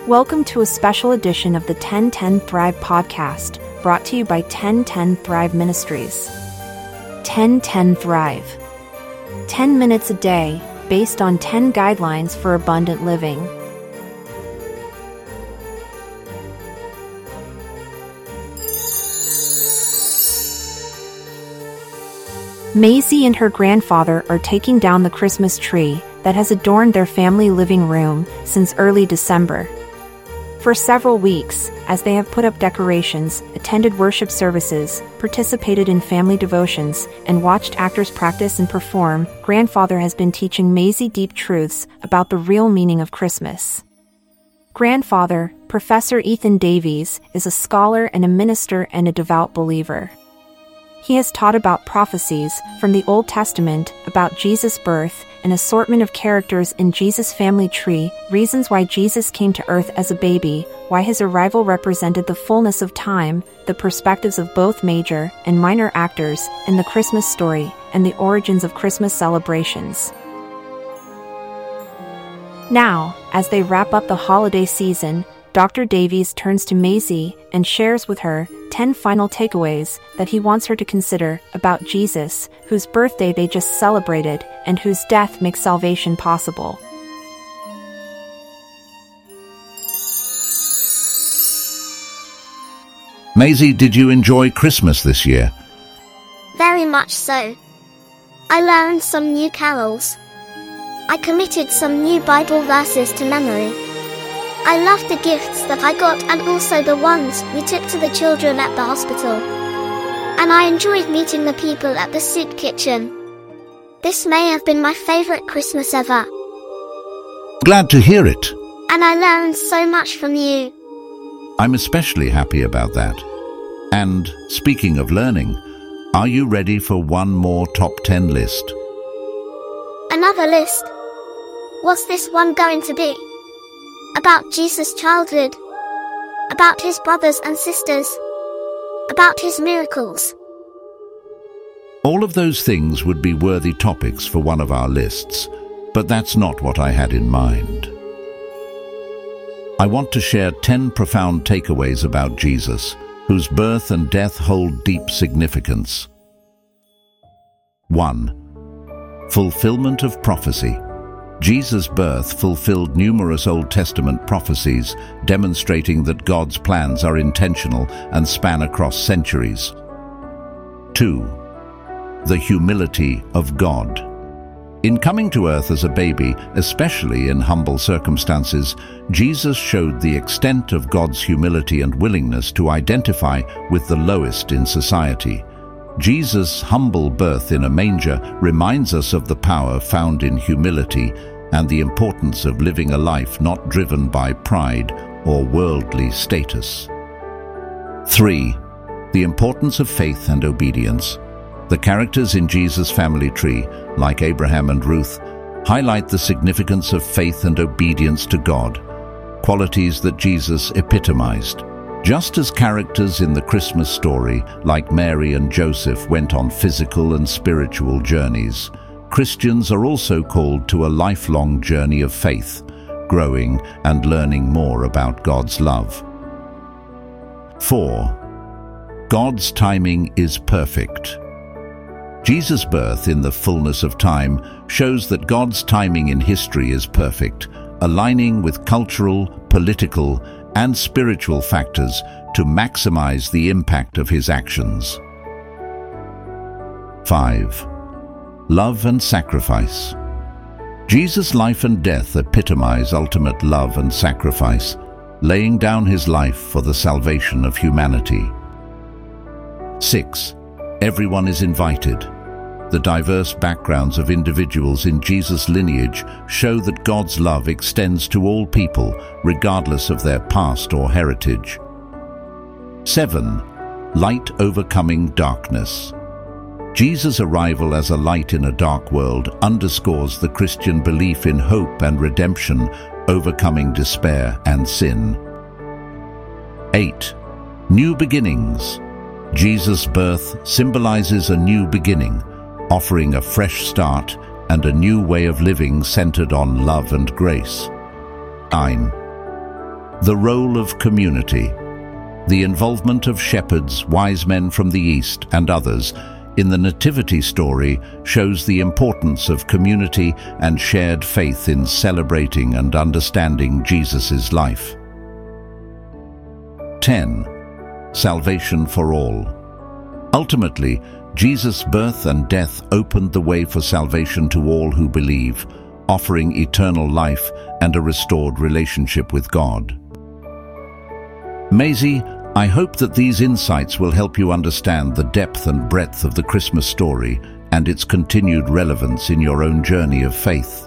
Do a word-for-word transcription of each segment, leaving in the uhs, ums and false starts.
Welcome to a special edition of the ten ten Thrive podcast, brought to you by ten ten Thrive Ministries. ten ten Thrive. ten minutes a day, based on ten guidelines for abundant living. Maisie and her grandfather are taking down the Christmas tree that has adorned their family living room since early December. For several weeks, as they have put up decorations, attended worship services, participated in family devotions, and watched actors practice and perform, Grandfather has been teaching Maisie deep truths about the real meaning of Christmas. Grandfather, Professor Ethan Davies, is a scholar and a minister and a devout believer. He has taught about prophecies from the Old Testament about Jesus' birth, an assortment of characters in Jesus' family tree, reasons why Jesus came to earth as a baby, why his arrival represented the fullness of time, the perspectives of both major and minor actors in the Christmas story, and the origins of Christmas celebrations. Now, as they wrap up the holiday season, Doctor Davies turns to Maisie and shares with her ten final takeaways that he wants her to consider about Jesus, whose birthday they just celebrated and whose death makes salvation possible. Maisie, did you enjoy Christmas this year? Very much so. I learned some new carols. I committed some new Bible verses to memory. I loved the gifts that I got and also the ones we took to the children at the hospital. And I enjoyed meeting the people at the soup kitchen. This may have been my favorite Christmas ever. Glad to hear it. And I learned so much from you. I'm especially happy about that. And speaking of learning, are you ready for one more top ten list? Another list? What's this one going to be? About Jesus' childhood, about his brothers and sisters, about his miracles. All of those things would be worthy topics for one of our lists, but that's not what I had in mind. I want to share ten profound takeaways about Jesus, whose birth and death hold deep significance. one. Fulfillment of prophecy. Jesus' birth fulfilled numerous Old Testament prophecies, demonstrating that God's plans are intentional and span across centuries. two. The humility of God. In coming to earth as a baby, especially in humble circumstances, Jesus showed the extent of God's humility and willingness to identify with the lowest in society. Jesus' humble birth in a manger reminds us of the power found in humility and the importance of living a life not driven by pride or worldly status. three. The importance of faith and obedience. The characters in Jesus' family tree, like Abraham and Ruth, highlight the significance of faith and obedience to God, qualities that Jesus epitomized. Just as characters in the Christmas story, like Mary and Joseph, went on physical and spiritual journeys, Christians are also called to a lifelong journey of faith, growing and learning more about God's love. four. God's timing is perfect. Jesus' birth in the fullness of time shows that God's timing in history is perfect, aligning with cultural, political, and spiritual factors to maximize the impact of his actions. five. Love and sacrifice. Jesus' life and death epitomize ultimate love and sacrifice, laying down his life for the salvation of humanity. six. Everyone is invited. The diverse backgrounds of individuals in Jesus' lineage show that God's love extends to all people, regardless of their past or heritage. seven. Light overcoming darkness. Jesus' arrival as a light in a dark world underscores the Christian belief in hope and redemption, overcoming despair and sin. eight. New beginnings. Jesus' birth symbolizes a new beginning, offering a fresh start and a new way of living centered on love and grace. nine. The role of community. The involvement of shepherds, wise men from the East, and others in the Nativity story shows the importance of community and shared faith in celebrating and understanding Jesus' life. ten. Salvation for all. Ultimately, Jesus' birth and death opened the way for salvation to all who believe, offering eternal life and a restored relationship with God. Maisie, I hope that these insights will help you understand the depth and breadth of the Christmas story and its continued relevance in your own journey of faith.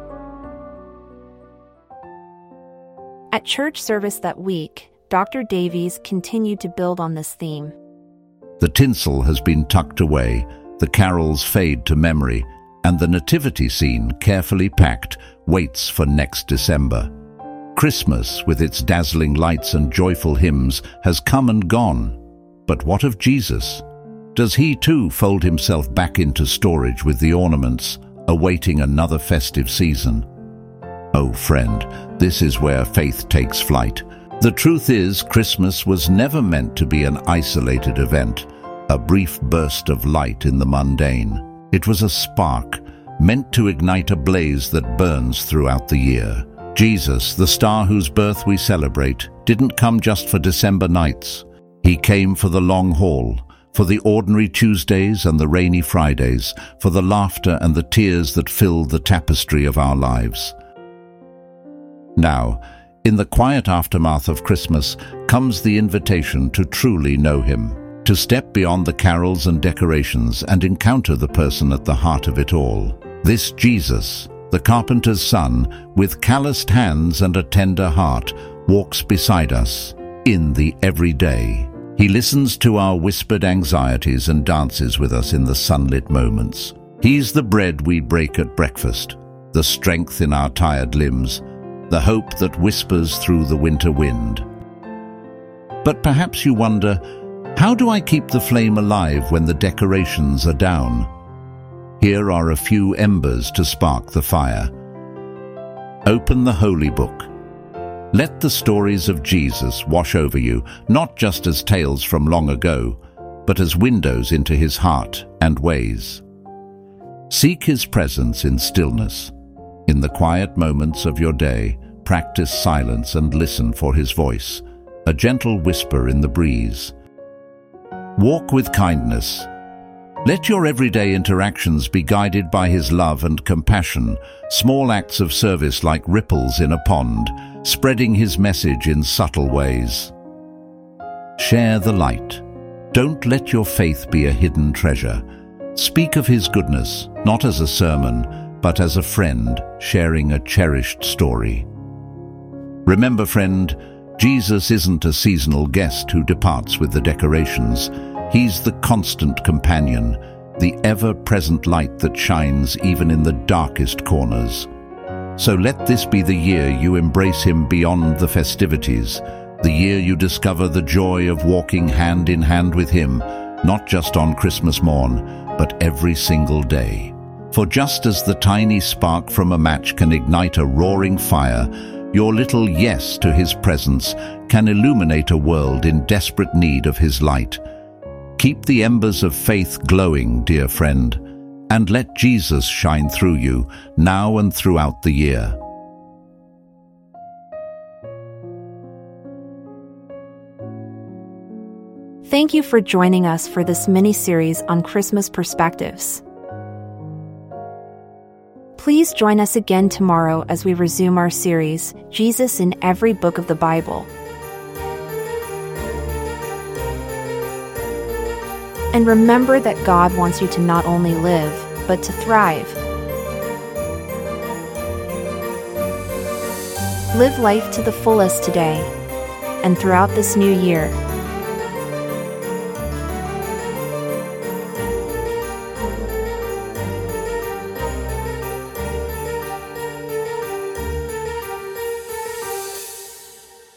At church service that week, Doctor Davies continued to build on this theme. The tinsel has been tucked away, the carols fade to memory, and the nativity scene, carefully packed, waits for next December. Christmas, with its dazzling lights and joyful hymns, has come and gone. But what of Jesus? Does he too fold himself back into storage with the ornaments, awaiting another festive season? Oh friend, this is where faith takes flight. The truth is, Christmas was never meant to be an isolated event, a brief burst of light in the mundane. It was a spark, meant to ignite a blaze that burns throughout the year. Jesus, the star whose birth we celebrate, didn't come just for December nights. He came for the long haul, for the ordinary Tuesdays and the rainy Fridays, for the laughter and the tears that filled the tapestry of our lives. Now, in the quiet aftermath of Christmas comes the invitation to truly know him, to step beyond the carols and decorations and encounter the person at the heart of it all. This Jesus, the carpenter's son, with calloused hands and a tender heart, walks beside us in the everyday. He listens to our whispered anxieties and dances with us in the sunlit moments. He's the bread we break at breakfast, the strength in our tired limbs, the hope that whispers through the winter wind. But perhaps you wonder, how do I keep the flame alive when the decorations are down? Here are a few embers to spark the fire. Open the Holy Book. Let the stories of Jesus wash over you, not just as tales from long ago, but as windows into his heart and ways. Seek his presence in stillness. In the quiet moments of your day, practice silence and listen for his voice, a gentle whisper in the breeze. Walk with kindness. Let your everyday interactions be guided by his love and compassion, small acts of service like ripples in a pond, spreading his message in subtle ways. Share the light. Don't let your faith be a hidden treasure. Speak of his goodness, not as a sermon, but as a friend sharing a cherished story. Remember, friend, Jesus isn't a seasonal guest who departs with the decorations. He's the constant companion, the ever-present light that shines even in the darkest corners. So let this be the year you embrace him beyond the festivities, the year you discover the joy of walking hand in hand with him, not just on Christmas morn, but every single day. For just as the tiny spark from a match can ignite a roaring fire, your little yes to his presence can illuminate a world in desperate need of his light. Keep the embers of faith glowing, dear friend, and let Jesus shine through you, now and throughout the year. Thank you for joining us for this mini-series on Christmas perspectives. Please join us again tomorrow as we resume our series, Jesus in Every Book of the Bible. And remember that God wants you to not only live, but to thrive. Live life to the fullest today, and throughout this new year.